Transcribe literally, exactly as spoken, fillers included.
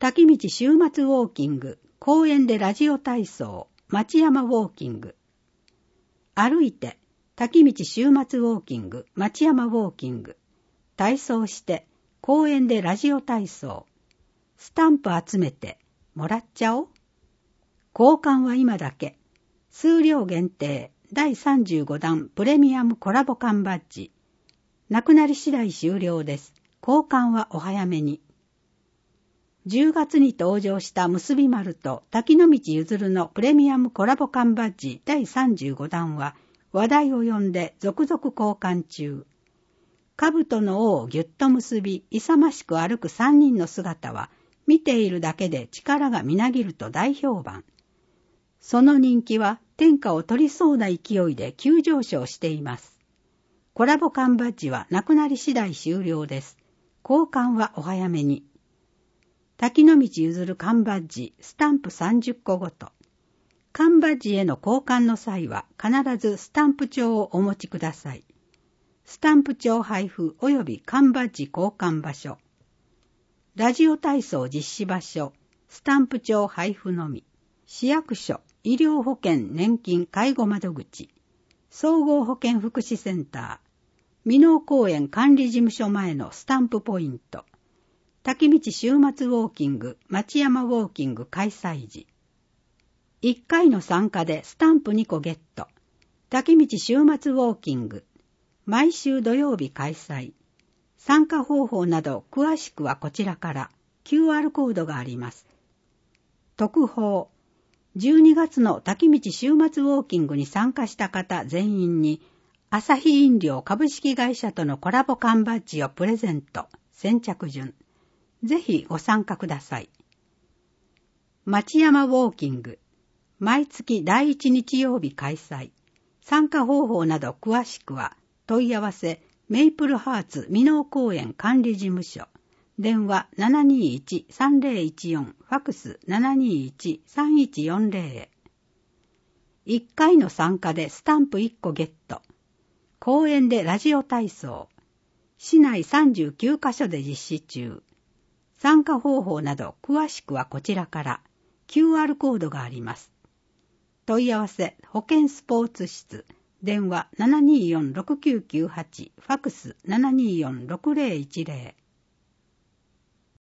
滝道週末ウォーキング、公園でラジオ体操、町山ウォーキング。歩いて、滝道週末ウォーキング、町山ウォーキング。体操して、公園でラジオ体操。スタンプ集めて、もらっちゃおう。交換は今だけ。数量限定、だいさんじゅうごだんプレミアムコラボ缶バッジ。なくなり次第終了です。交換はお早めに。じゅうがつに登場した結び丸と滝の道ゆずるのプレミアムコラボ缶バッジだいさんじゅうごだんは話題を呼んで続々交換中。兜の尾をぎゅっと結び、勇ましく歩くさんにんの姿は見ているだけで力がみなぎると大評判。その人気は天下を取りそうな勢いで急上昇しています。コラボ缶バッジはなくなり次第終了です。交換はお早めに。滝の道ゆずる缶バッジ、スタンプさんじゅっこごと。缶バッジへの交換の際は必ずスタンプ帳をお持ちください。スタンプ帳配布及び缶バッジ交換場所。ラジオ体操実施場所、スタンプ帳配布のみ。市役所、医療保険年金介護窓口。総合保健福祉センター。箕面公園管理事務所前のスタンプポイント。滝道週末ウォーキング、町山ウォーキング開催時。いっかいの参加でスタンプにこゲット。滝道週末ウォーキング。毎週土曜日開催。参加方法など詳しくはこちらから キューアール コードがあります。特報。じゅうにがつの滝道週末ウォーキングに参加した方全員に、アサヒ飲料株式会社とのコラボ缶バッジをプレゼント。先着順。ぜひご参加ください。町山ウォーキング。毎月だいいち日曜日開催。参加方法など詳しくは、問い合わせ、メイプルハーツ箕面公園管理事務所。電話 ななにいちさんぜろいちよん、ファクス ななにいちさんいちよんぜろ へ。いっかいの参加でスタンプいっこゲット。公園でラジオ体操。市内さんじゅうきゅうカ所で実施中。参加方法など詳しくはこちらから キューアール コードがあります。問い合わせ保健スポーツ室。電話 ななによんろくきゅうきゅうはち、ファクス ななによんろくぜろいちぜろ。